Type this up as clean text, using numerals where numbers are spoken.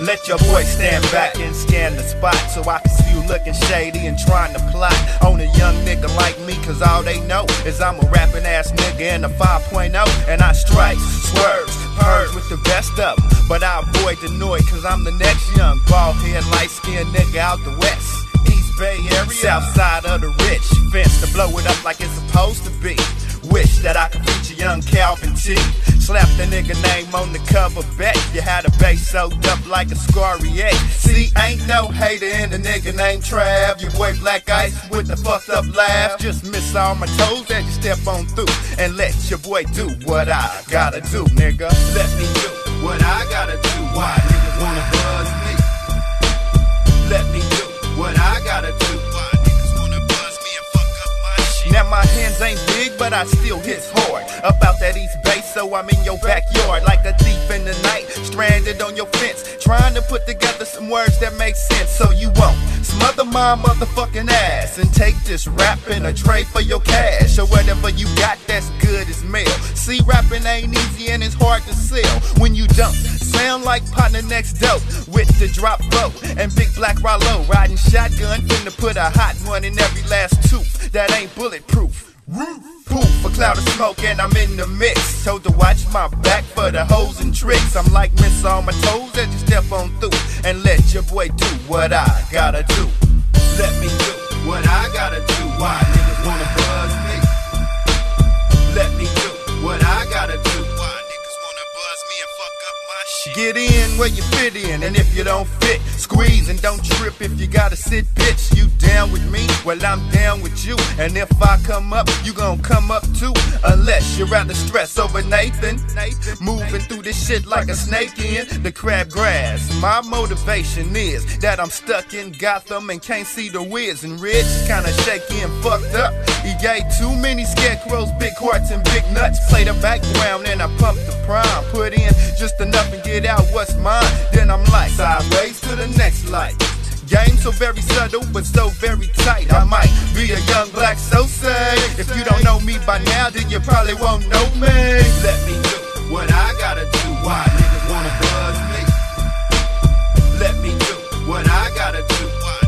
Let your boy stand back and scan the spot, so I can see you looking shady and trying to plot on a young nigga like me, cause all they know is I'm a rapping ass nigga in a 5.0, and I strike, swerves, purge with the best of them. But I avoid the noise cause I'm the next young bald head, light skinned nigga out the west, East Bay area, south side of the rich, fence to blow it up like it's supposed to be. Wish that I could feature young Calvin T. Slap the nigga name on the cover, bet you had a bass soaked up like a Scaria. See, ain't no hater in the nigga named Trav. Your boy Black Ice with the fucked up laugh. Just miss all my toes that you step on through, and let your boy do what I gotta do, nigga. Let me do what I gotta do. Why niggas wanna buzz me? Let me do what I gotta do. Why niggas wanna buzz me and fuck up my shit? Now my hands ain't big, but I still hit hard. Up out that East Bay, so I'm in your backyard like a thief in the night, stranded on your fence, trying to put together some words that make sense, so you won't smother my motherfucking ass and take this rap in a tray for your cash, or whatever you got that's good as mail. See, rapping ain't easy and it's hard to sell when you don't sound like partner next dope with the drop flow and big black Rollo riding shotgun, finna put a hot one in every last tooth that ain't bulletproof. Poof, a cloud of smoke and I'm in the mix. Told to watch my back for the hoes and tricks. I'm like miss all my toes as you step on through, and let your boy do what I gotta do. Let me do what I gotta do. Why niggas wanna buzz me? Let me do what I gotta do. Why niggas wanna buzz me and fuck up my shit? Get in where you fit in, and if you don't fit, squeeze and don't trip if you gotta sit, bitch. You down with me? Well, I'm down with you. And if I come up, you gon' come up too. Unless you're rather stressed over Nathan. Moving through this shit like a snake in the crabgrass. My motivation is that I'm stuck in Gotham and can't see the Wiz and Rich. Kinda shaky and fucked up. He gave too many scarecrows, big hearts and big nuts. Play the background and I pump the prime. Put in just enough and get out what's mine. Then I'm like sideways to the next light. Game so very subtle, but so very tight. I might be a young black Sosa. If you don't know me by now, then you probably won't know me. Let me do what I gotta do. Why niggas wanna buzz me? Let me do what I gotta do. Why